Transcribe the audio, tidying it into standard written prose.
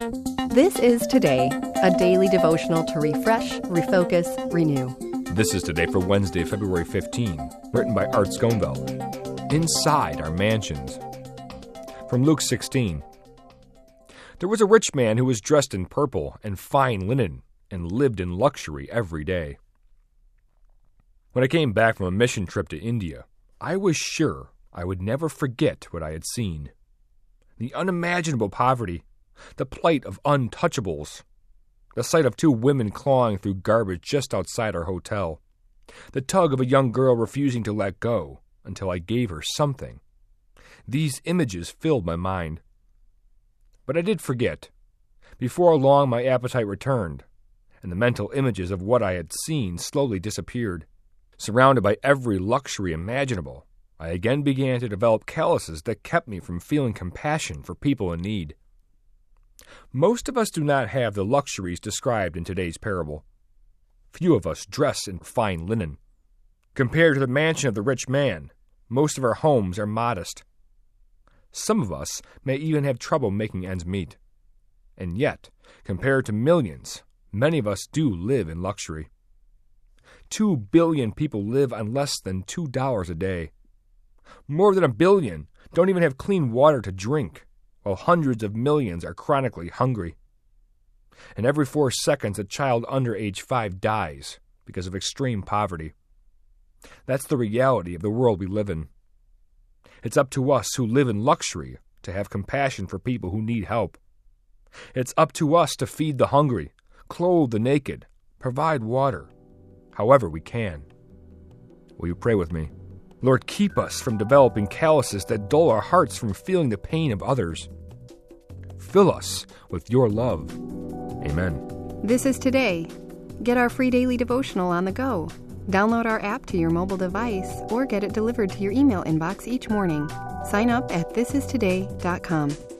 This is Today, a daily devotional to refresh, refocus, renew. This is Today for Wednesday, February 15, written by Art Schoenveld. Inside our mansions. From Luke 16. There was a rich man who was dressed in purple and fine linen and lived in luxury every day. When I came back from a mission trip to India, I was sure I would never forget what I had seen. The unimaginable poverty, the plight of untouchables, the sight of two women clawing through garbage just outside our hotel, the tug of a young girl refusing to let go until I gave her something. These images filled my mind. But I did forget. Before long, my appetite returned, and the mental images of what I had seen slowly disappeared. Surrounded by every luxury imaginable, I again began to develop calluses that kept me from feeling compassion for people in need. Most of us do not have the luxuries described in today's parable. Few of us dress in fine linen. Compared to the mansion of the rich man, most of our homes are modest. Some of us may even have trouble making ends meet. And yet, compared to millions, many of us do live in luxury. 2 billion people live on less than $2 a day. More than 1 billion don't even have clean water to drink, while hundreds of millions are chronically hungry. And every 4 seconds, a child under age 5 dies because of extreme poverty. That's the reality of the world we live in. It's up to us who live in luxury to have compassion for people who need help. It's up to us to feed the hungry, clothe the naked, provide water, however we can. Will you pray with me? Lord, keep us from developing calluses that dull our hearts from feeling the pain of others. Fill us with your love. Amen. This is Today. Get our free daily devotional on the go. Download our app to your mobile device or get it delivered to your email inbox each morning. Sign up at thisistoday.com.